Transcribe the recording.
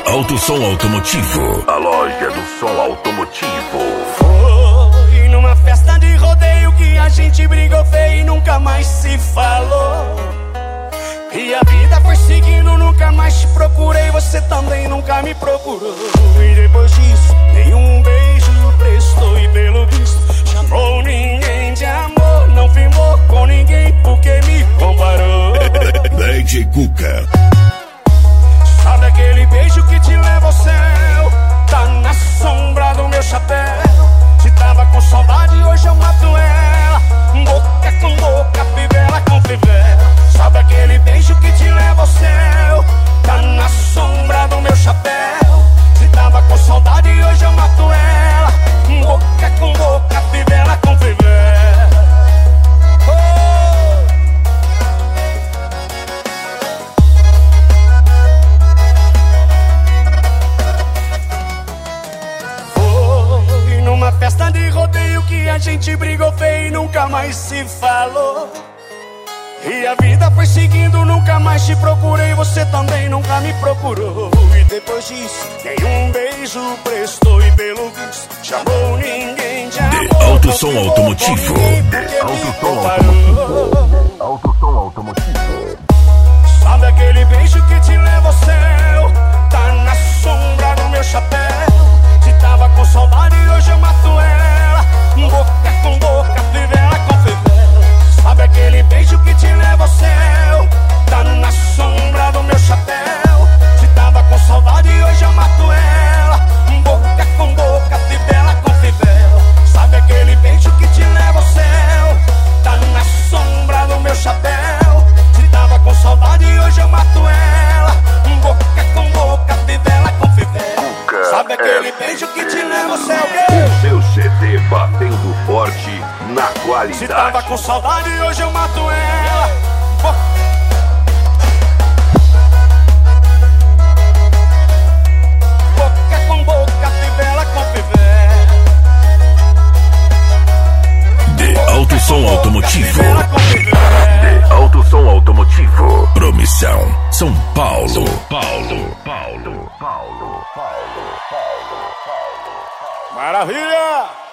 Alto Som Automotivo, a loja do som automotivo. Foi numa festa de rodeio que a gente brigou feio e nunca mais se falou. E a vida foi seguindo, nunca mais te procurei, você também nunca me procurou. E depois disso, nenhum beijo prestou e pelo visto chamou ninguém de amor. Não firmou com ninguém porque me comparou. DJ Cuca. Sabe aquele beijo que te leva ao céu? Tá na sombra do meu chapéu. Se tava com saudade, hoje eu mato ela. Boca com boca, fivela com fivela. Sabe aquele beijo que te leva ao céu? Tá na sombra do meu chapéu. Se tava com saudade, hoje eu mato ela. Boca com boca, fivela com fivela. Foi numa festa de rodeio que a gente brigou feio e nunca mais se falou. E a vida foi seguindo, nunca mais te procurei, você também nunca me procurou. E depois disso, nenhum beijo prestou e pelo visto chamou ninguém de amor. De Alto Som Automotivo. Alto Som Automotivo. Alto Som Automotivo. Sabe aquele beijo que te leva ao céu? Tá na sombra do meu chapéu. Se tava com saudade, hoje eu mato ela. Boca com boca, fivela com fivela. Sabe aquele beijo que te leva ao céu? Tá na sombra do meu chapéu. Se tava com saudade, hoje eu mato ela. Boca com boca, fivela com fivela. Sabe aquele beijo que te leva ao céu? Tá na sombra do meu chapéu. Se tava com saudade, hoje eu mato ela. Boca com boca, fivela com fivela. Sabe aquele beijo que te leva ao céu? O seu CD batendo forte na qualidade. Se tava com saudade, hoje eu mato ela. Boca com boca, fivela com fivela. De Alto Som Automotivo. Fivela com fivela. De Alto Som Automotivo. Promissão, São Paulo. São Paulo. Paulo. Maravilha!